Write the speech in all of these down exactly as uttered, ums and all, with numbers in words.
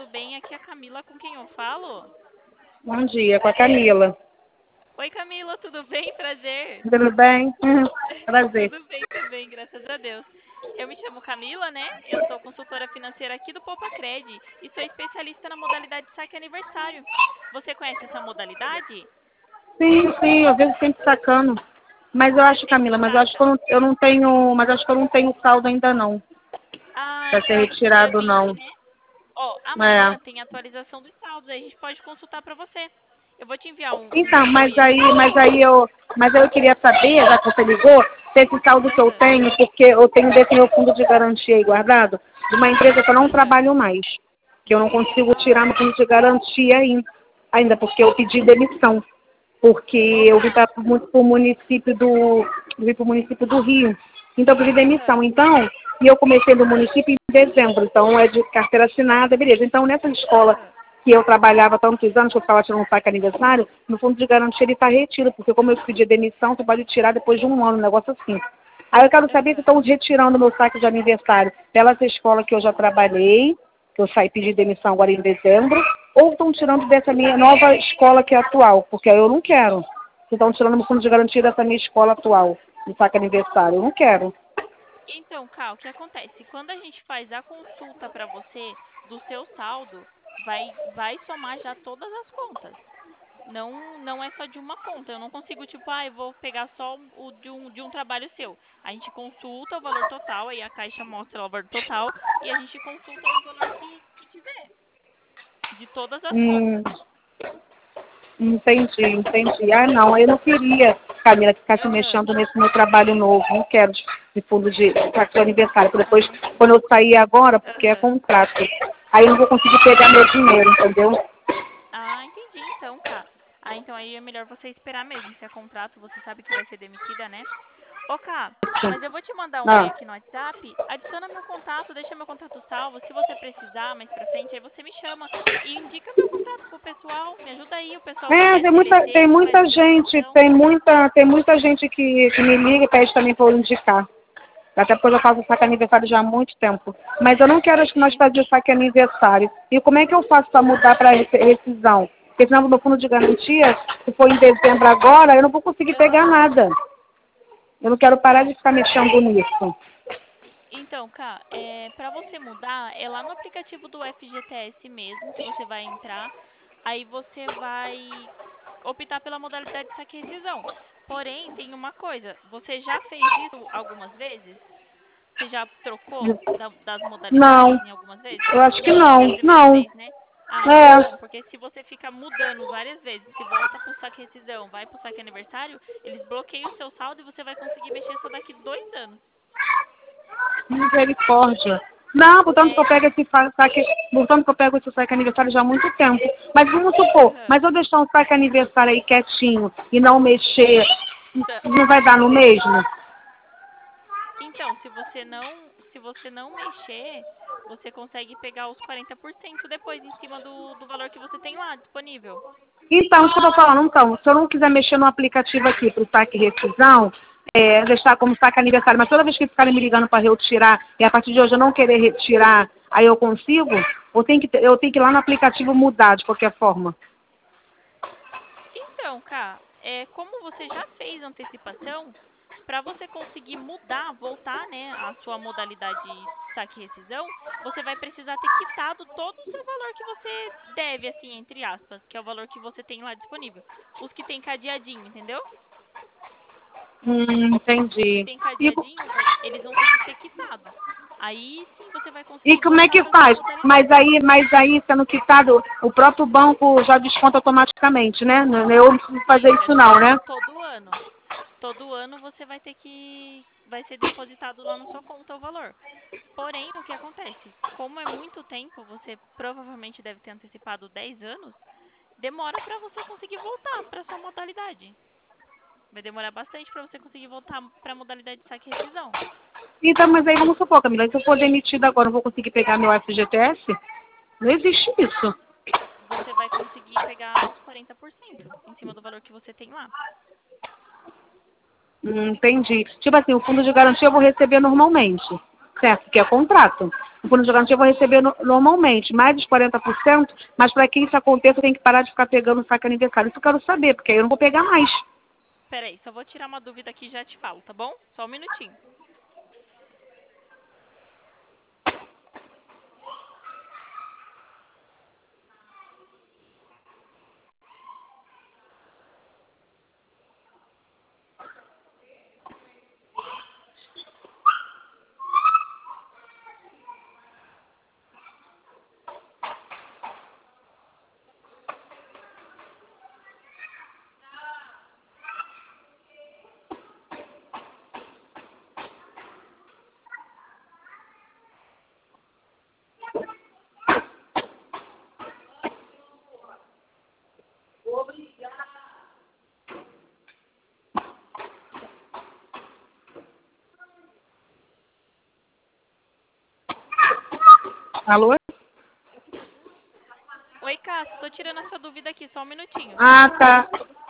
tudo bem? Aqui é a Camila com quem eu falo. Bom dia, com a Camila. Oi, Camila, tudo bem? Prazer. Tudo bem? Hum, Prazer. Tudo bem também, graças a Deus. Eu me chamo Camila, né? Eu sou consultora financeira aqui do Poupacred e sou especialista na modalidade saque aniversário. Você conhece essa modalidade? Sim, sim, eu vejo sempre sacando. Mas eu acho, Camila, mas eu acho que eu Exato. não, eu não tenho, mas acho que eu não tenho saldo ainda não, Ah, para ser saldo pro dia retirado vinte, não. né? Ó, É. amanhã tem atualização dos saldos, aí a gente pode consultar para você. Eu vou te enviar um, Então, um mas oi aí, aqui. mas aí eu, mas aí eu queria saber, já que você ligou, se esse saldo que eu Aham, tenho, porque eu tenho desse meu fundo de garantia aí guardado, de uma empresa que eu não aham. trabalho mais, que eu não consigo tirar Ah, meu fundo de garantia ainda, ainda porque eu pedi demissão. Porque ô, eu vim Cá. para o município do eu vim pro município do Rio. Então eu pedi demissão. Aham, Então, e eu comecei no município em dezembro, então é de carteira assinada, beleza. Então nessa escola aham, que eu trabalhava há tantos anos, que eu ficava tirando um saque aniversário, no fundo de garantia ele está retido, porque como eu pedi demissão, você pode tirar depois de um ano, um negócio assim. Aí eu quero saber se aham. estão retirando meu saque de aniversário pela essa escola que eu já trabalhei, que eu saí pedir demissão agora em dezembro, ou estão tirando Aham. dessa minha nova escola que é atual, porque eu não quero. Se estão tirando meu fundo de garantia dessa minha escola atual, do saque aniversário, eu não quero. Então, Cal, o que acontece? Quando a gente faz a consulta para você do seu saldo, vai, vai somar já todas as contas. Não, não é só de uma conta. Eu não consigo, tipo, ah, eu vou pegar só o de um, de um trabalho seu. A gente consulta o valor total, aí a Caixa mostra o valor total e a gente consulta o valor que, que tiver, de todas as Hum, contas. entendi, entendi. Ah, não, aí eu não queria, Camila, que ficasse Aham. mexendo nesse meu trabalho novo. Não quero de, de fundo de saque de aniversário. Porque depois, Ah, quando entendi. eu sair agora, porque é Aham. contrato, aí eu não vou conseguir pegar meu dinheiro, entendeu? Ah, entendi então, Cá. Ah, então aí é melhor você esperar mesmo. Se é contrato, você sabe que vai ser demitida, né? Ô, Cá, mas eu vou te mandar um oi Não. aqui no WhatsApp. Adiciona meu contato, deixa meu contato salvo. Se você precisar mais pra frente, aí você me chama e indica meu contato pro pessoal. Me ajuda aí, o pessoal do É, tem muita, S P C tem que faz muita gente, documentação. tem muita, tem muita gente que, que me liga e pede também para eu indicar. Até porque eu já faço saque aniversário já há muito tempo. Mas eu não quero acho que nós Entendi. fazer saque aniversário. E como é que eu faço para mudar para rescisão? Porque senão meu fundo de garantia, se for em dezembro agora, eu não vou conseguir pegar Aham. nada. Eu não quero parar de Então, ficar mexendo nisso. então, Cá, é, para você mudar, é lá no aplicativo do F G T S mesmo que você vai entrar. Aí você vai optar pela modalidade de saque e rescisão. Porém, tem uma coisa, você já fez isso algumas vezes? Você já trocou da- das Não, modalidades em algumas vezes? eu acho que Não, essa é a não, primeira não. vez, né? Ah, então tá É. bom, porque se você fica mudando várias vezes, se volta pro saque rescisão, vai pro saque aniversário, eles bloqueiam o seu saldo e você vai conseguir mexer só daqui dois anos. Misericórdia. Não, portanto que eu É, pego esse fa- saque, portanto que eu pego esse saque aniversário já há muito tempo. Mas vamos supor, aham. mas eu deixar um saque aniversário aí quietinho e não mexer, Tá. não vai dar no mesmo? Então, se você não, se você não mexer, você consegue pegar os quarenta por cento depois em cima do, do valor que você tem lá disponível. Então, isso que eu tô falando, então, se eu não quiser mexer no aplicativo aqui para o saque rescisão, é, deixar como saque aniversário, mas toda vez que ficarem me ligando para retirar, e a partir de hoje eu não querer retirar, aí eu consigo, ou tem que, eu tenho que ir lá no aplicativo mudar de qualquer forma. Então, Cá, é, como você já fez antecipação, para você conseguir mudar, voltar, né, à sua modalidade saque e rescisão, você vai precisar ter quitado todo o seu valor que você deve, assim, entre aspas, que é o valor que você tem lá disponível. Os que tem cadeadinho, entendeu? Hum, Os que entendi. tem E, cadeadinho, vo- eles vão ter que ser quitados. Aí sim você vai e conseguir como é voltar que para sua faz? Mas modalidade. aí, mas aí, sendo quitado, o próprio banco já desconta automaticamente, né? Não- Eu não preciso fazer Isso, é isso não, todo, né? todo ano. Todo ano você vai ter que. Vai ser depositado lá na sua conta o valor. Porém, o que acontece? Como é muito tempo, você provavelmente deve ter antecipado dez anos, demora para você conseguir voltar para sua modalidade. Vai demorar bastante para você conseguir voltar para a modalidade de saque e rescisão. Então, mas aí vamos supor, Camila, se eu for demitida agora, eu vou conseguir pegar meu F G T S? Não existe isso. Você vai conseguir pegar os quarenta por cento em cima do valor que você tem lá. Hum, entendi. Tipo assim, o fundo de garantia eu vou receber normalmente. certo? Que é contrato. O fundo de garantia eu vou receber no, normalmente, mais dos quarenta por cento, mas para que isso aconteça, eu tenho que parar de ficar pegando o saque aniversário. Isso eu quero saber, porque aí eu não vou pegar mais. Peraí, só vou tirar uma dúvida aqui e já te falo, tá bom? Só um minutinho. Alô? Oi, Cássio, tô tirando a sua dúvida aqui, só um minutinho. Ah, tá.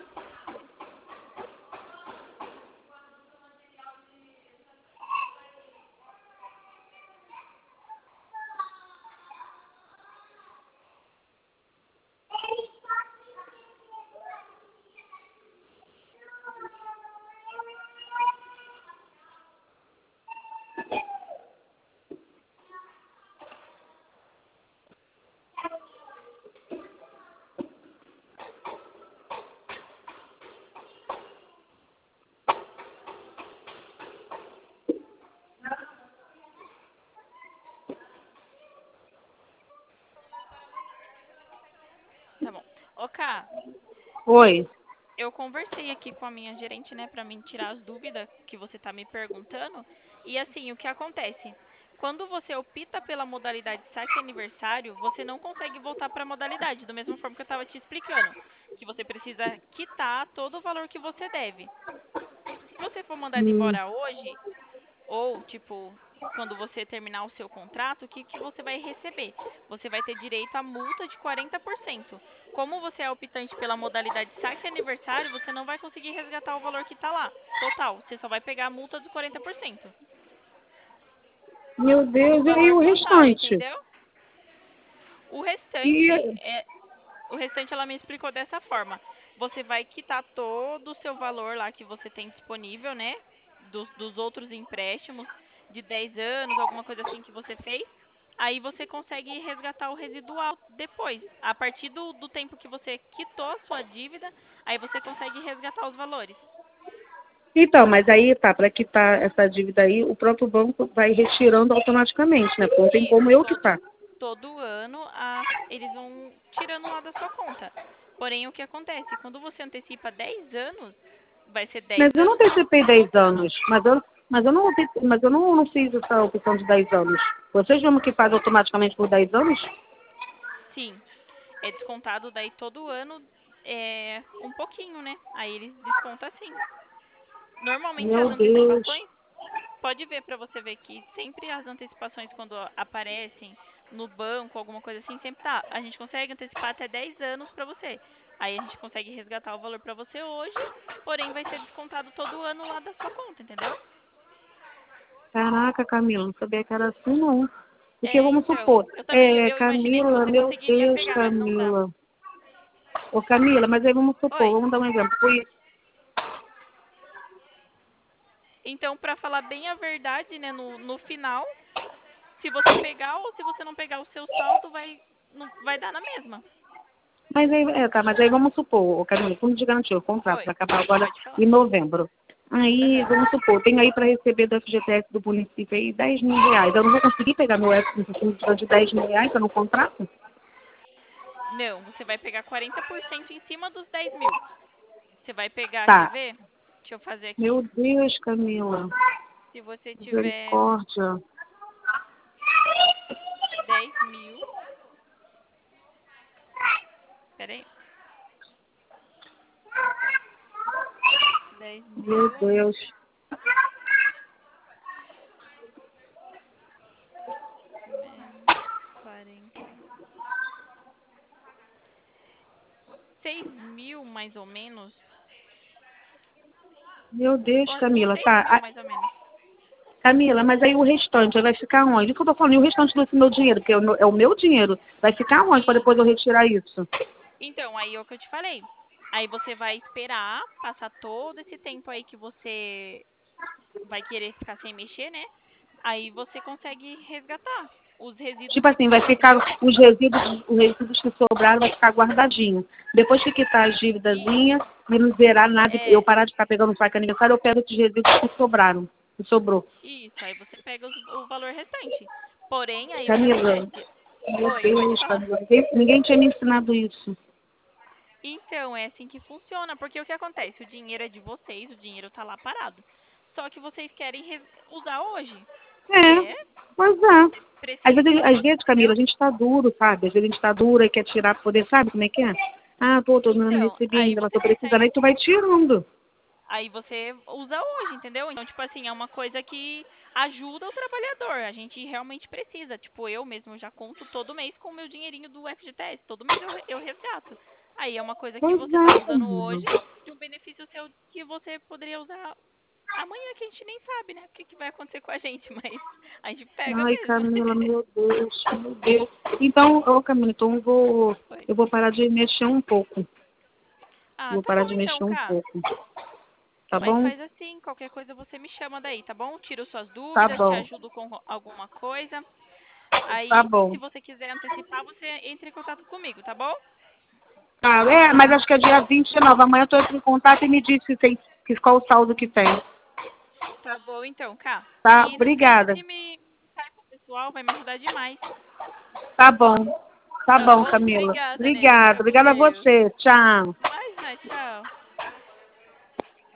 Tá bom. Ô, Ká, Oi. eu conversei aqui com a minha gerente, né, pra mim tirar as dúvidas que você tá me perguntando. E assim, o que acontece? Quando você opta pela modalidade saque aniversário, você não consegue voltar para a modalidade, da mesma forma que eu estava te explicando, que você precisa quitar todo o valor que você deve. Se você for mandado Hum. embora hoje, ou, tipo, quando você terminar o seu contrato, o que, que você vai receber? Você vai ter direito à multa de quarenta por cento. Como você é optante pela modalidade saque aniversário, você não vai conseguir resgatar o valor que está lá, total. Você só vai pegar a multa dos quarenta por cento. Meu O Deus, e valor o total, restante? entendeu? O E, restante, é, o restante ela me explicou dessa forma. Você vai quitar todo o seu valor lá que você tem disponível, né? Dos, dos outros empréstimos de dez anos, alguma coisa assim que você fez. Aí você consegue resgatar o residual depois. A partir do, do tempo que você quitou a sua dívida, aí você consegue resgatar os valores. então, mas aí tá, para quitar essa dívida aí, o próprio banco vai retirando automaticamente, né? Porque não tem como Isso, eu todo, quitar. todo ano a, eles vão tirando lá da sua conta. Porém, o que acontece? Quando você antecipa dez anos, vai ser Mas dez eu não anos todo, antecipei dez todo ano. anos, mas eu, mas eu, não, anteci- mas eu não, não fiz essa opção de dez anos. Vocês mesmo que faz automaticamente por dez anos? Sim, é descontado daí todo ano é um pouquinho, né? Aí eles descontam assim. Normalmente as Meu Deus. antecipações, pode ver para você ver que sempre as antecipações quando aparecem no banco, alguma coisa assim, sempre tá. A gente consegue antecipar até dez anos para você. Aí a gente consegue resgatar o valor para você hoje, porém vai ser descontado todo ano lá da sua conta, entendeu? Caraca, Camila, não sabia que era assim, não. Porque É, vamos então, supor, eu também é, eu imaginei que Camila, você meu conseguiria Deus, pegar, mas não dá. Camila. Ô, Camila, mas aí vamos supor, Oi. vamos dar um exemplo. Foi, Então, para falar bem a verdade, né, no, no final, se você pegar ou se você não pegar o seu saldo, vai não, vai dar na mesma. mas aí, é, tá, mas aí vamos supor, ô, Camila, fundo de garantia, o contrato vai Oi. acabar agora Pode falar. em novembro. Aí, Aham. vamos supor, tem aí para receber do F G T S do município aí dez mil reais. Eu não vou conseguir pegar meu F G T S de dez mil reais, eu não contrato? Não, você vai pegar quarenta por cento em cima dos dez mil. Você vai pegar, quer Tá. ver? Deixa eu fazer aqui. Meu Deus, Camila. Se você tiver Misericórdia. dez mil. Pera aí. dez Meu mil Deus. menos quarenta. seis mil, mais ou menos. Meu Deus, Ou, ou Camila. seis Tá. mil, Ah, mais ou menos. Camila, mas aí o restante vai ficar onde? O que eu tô falando? E o restante desse meu dinheiro? Porque é o meu, é o meu dinheiro. Vai ficar onde para depois eu retirar isso? Então, aí é o que eu te falei. Aí você vai esperar passar todo esse tempo aí que você vai querer ficar sem mexer, né? Aí você consegue resgatar os resíduos Tipo que assim, vai ficou, ficar entendeu? os resíduos, os resíduos que sobraram vai ficar guardadinho. Depois que quitar as dívidazinhas Isso, e não zerar nada, eu é, parar de ficar pegando saco aniversário, eu pego esses resíduos que sobraram, que sobrou. isso. Aí você pega os- o valor restante. Porém, aí o que Camila, acontece? meu Oi, pode Deus, falar. Camila, ninguém, ninguém tinha me ensinado isso. Então, é assim que funciona, porque o que acontece? O dinheiro é de vocês, o dinheiro tá lá parado. Só que vocês querem res- usar hoje. É, É, pois é. Às precisa vezes, usar às hoje, vezes, Camila, entendeu? a gente tá duro, sabe? Às vezes a gente tá dura e quer tirar pra poder, sabe como é que é? Ah, pô, tô não Então, recebi aí ainda, mas você tô precisando. consegue. Aí tu vai tirando. Aí você usa hoje, entendeu? Então, tipo assim, é uma coisa que ajuda o trabalhador. A gente realmente precisa. Tipo, eu mesmo já conto todo mês com o meu dinheirinho do F G T S. Todo mês eu, re- eu resgato. Aí é uma coisa que Pois você tá é, usando Camila. hoje de um benefício seu que você poderia usar amanhã, que a gente nem sabe, né? O que, que vai acontecer com a gente, mas a gente pega Ai, mesmo. Camila, meu Deus, meu Deus. Então, ô Camila, então eu vou, Foi. eu vou parar de mexer um pouco. Ah, Vou tá parar bom de então, mexer um Cá. pouco. Tá Mas bom? faz assim, qualquer coisa você me chama daí, tá bom? Tiro suas Tá dúvidas, te bom, ajudo com alguma coisa. tá Aí, bom. se você quiser antecipar, você entra em contato comigo, tá bom? Tá, é, mas acho que é dia vinte e nove. Amanhã eu tô em contato e me diz se tem, que, qual o saldo que tem. Tá bom, então, Cá. Tá? E não esquece Obrigada. de me passar com o pessoal, vai me ajudar demais. Tá bom. Tá Tá bom, bom? Camila. Obrigada, Ney. Obrigada. Fica com Obrigada a Deus. você. Tchau. Imagina, tchau.